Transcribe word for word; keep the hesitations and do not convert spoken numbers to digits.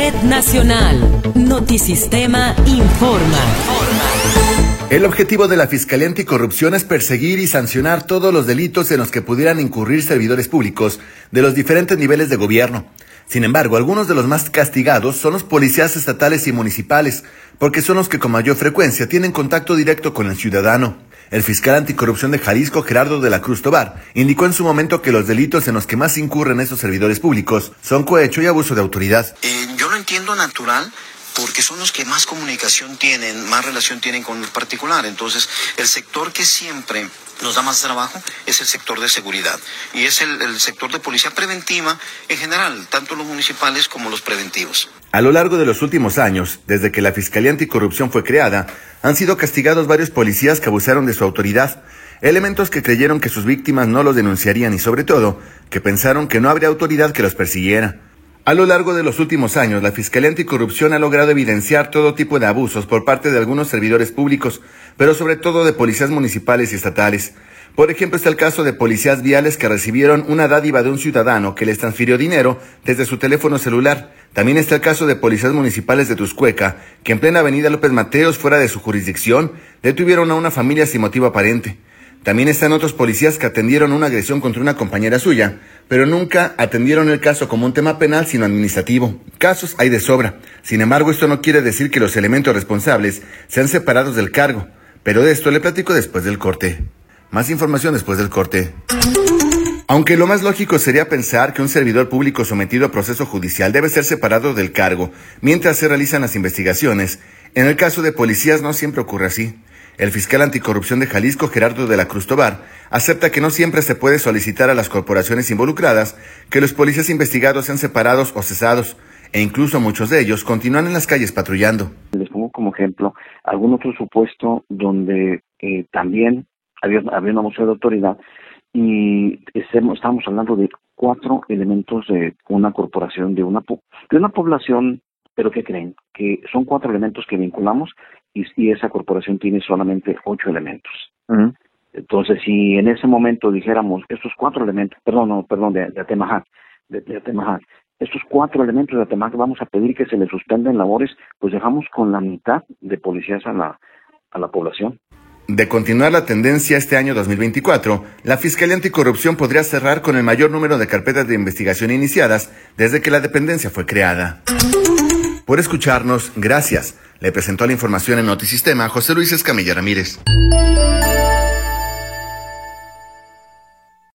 Red Nacional. Notisistema informa. El objetivo de la Fiscalía Anticorrupción es perseguir y sancionar todos los delitos en los que pudieran incurrir servidores públicos de los diferentes niveles de gobierno. Sin embargo, algunos de los más castigados son los policías estatales y municipales, porque son los que con mayor frecuencia tienen contacto directo con el ciudadano. El fiscal anticorrupción de Jalisco, Gerardo de la Cruz Tobar, indicó en su momento que los delitos en los que más incurren esos servidores públicos son cohecho y abuso de autoridad. Eh, yo lo entiendo natural, porque son los que más comunicación tienen, más relación tienen con el particular. Entonces, el sector que siempre nos da más trabajo es el sector de seguridad y es el, el sector de policía preventiva en general, tanto los municipales como los preventivos. A lo largo de los últimos años, desde que la Fiscalía Anticorrupción fue creada, han sido castigados varios policías que abusaron de su autoridad, elementos que creyeron que sus víctimas no los denunciarían y sobre todo, que pensaron que no habría autoridad que los persiguiera. A lo largo de los últimos años, la Fiscalía Anticorrupción ha logrado evidenciar todo tipo de abusos por parte de algunos servidores públicos, pero sobre todo de policías municipales y estatales. Por ejemplo, está el caso de policías viales que recibieron una dádiva de un ciudadano que les transfirió dinero desde su teléfono celular. También está el caso de policías municipales de Tuscueca, que en plena avenida López Mateos, fuera de su jurisdicción, detuvieron a una familia sin motivo aparente. También están otros policías que atendieron una agresión contra una compañera suya, pero nunca atendieron el caso como un tema penal, sino administrativo. Casos hay de sobra. Sin embargo, esto no quiere decir que los elementos responsables sean separados del cargo. Pero de esto le platico después del corte. Más información después del corte. Aunque lo más lógico sería pensar que un servidor público sometido a proceso judicial debe ser separado del cargo mientras se realizan las investigaciones, en el caso de policías no siempre ocurre así. El fiscal anticorrupción de Jalisco, Gerardo de la Cruz Tobar, acepta que no siempre se puede solicitar a las corporaciones involucradas que los policías investigados sean separados o cesados, e incluso muchos de ellos continúan en las calles patrullando. Les pongo como ejemplo algún otro supuesto donde eh, también había, había un abuso de autoridad y estamos hablando de cuatro elementos de una corporación, de una, de una población, pero ¿qué creen? Que son cuatro elementos que vinculamos y, y esa corporación tiene solamente ocho elementos. Uh-huh. Entonces, si en ese momento dijéramos estos cuatro elementos, perdón, no, perdón, de, de Atemajac, de, de Atemajac, estos cuatro elementos de Atemajac vamos a pedir que se les suspenden labores, pues dejamos con la mitad de policías a la, a la población. De continuar la tendencia este año dos mil veinticuatro, la Fiscalía Anticorrupción podría cerrar con el mayor número de carpetas de investigación iniciadas desde que la dependencia fue creada. Por escucharnos, gracias. Le presentó la información en Notisistema José Luis Escamilla Ramírez.